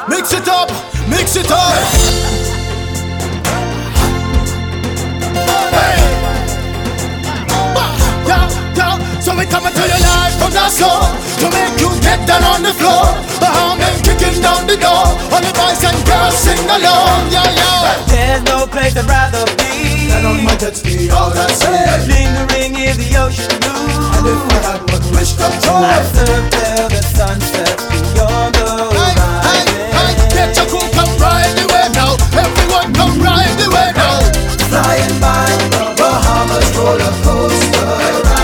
Mix it up, mix it up. Hey. So we coming to your life from the soul to make you get down on the floor. Men kicking down the door, all the boys and girls sing along. Yeah, yeah. There's no place I'd rather be than on my jet ski out at sea, lingering in the ocean blue. And if I had one wish come true, I'd surf till the sunset beyond the horizon. Hey, get your crew, come ride the way now. Everyone come ride the way now. Flying by the Bahamas roller coaster ride.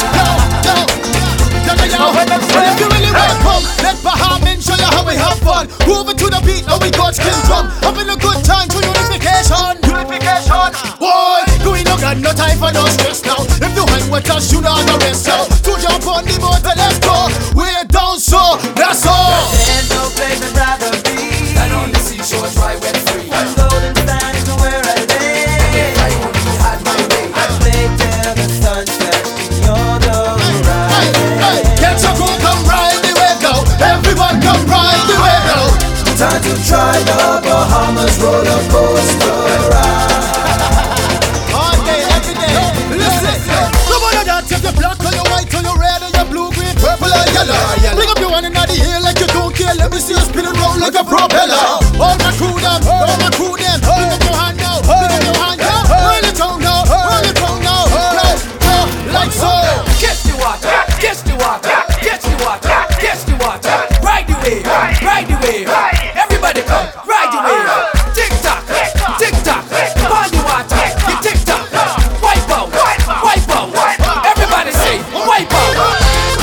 Well, if you really welcome, let Bahamin show you how we have fun. Moving to the beat, now we got skill drum. Having a good time to unification. Unification. Boy, we no got no time for no stress now. If you hang with us, you know the rest now. To jump on the motor, let's go. We're down, so that's all. There's no place I'd rather be than on the seashore, dry, wet, free. Golden sand is where I lay. If I only had my way, I'd play till the sunset beyond the horizon. Get your crew, come ride the wave now. Everyone come ride the wave now. Time to try the Bahamas roller coaster ride. All day, every day. Listen, no matter that, if you're black or you're white or you're red or you're blue, green, purple or yellow. Bring up your one in the air like you don't care. Let me see you spinning round like a propeller. All my crew them, all my crew them. Bring up your hand now, bring up your hand now. Roll it down now, roll it down now. Like so. Catch the water, catch the water, catch the water, catch the water. Ride the wave, ride the wave. Everybody come, ride the wave. Tick tock, on the water. You tick tock, wipe out, wipe out. Everybody say, wipe out.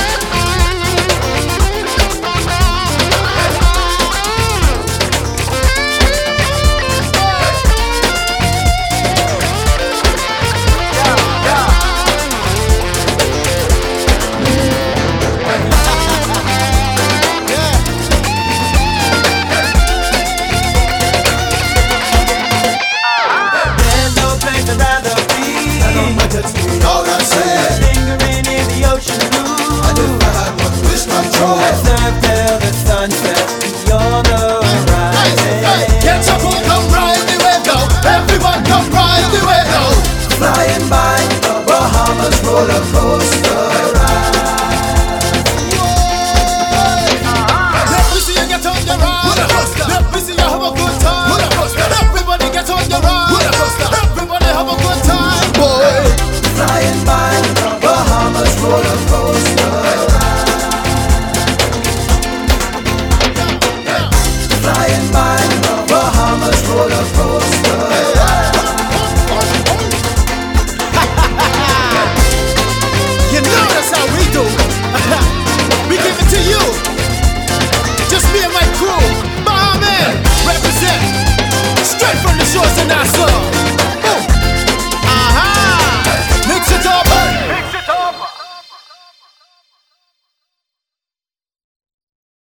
Lingering in the ocean blue. And if I had one wish come true, I'd surf till the sunset beyond the horizon. Get your crew, come ride the wave now. Everyone come ride the wave now. Flying by the Bahamas roller coaster.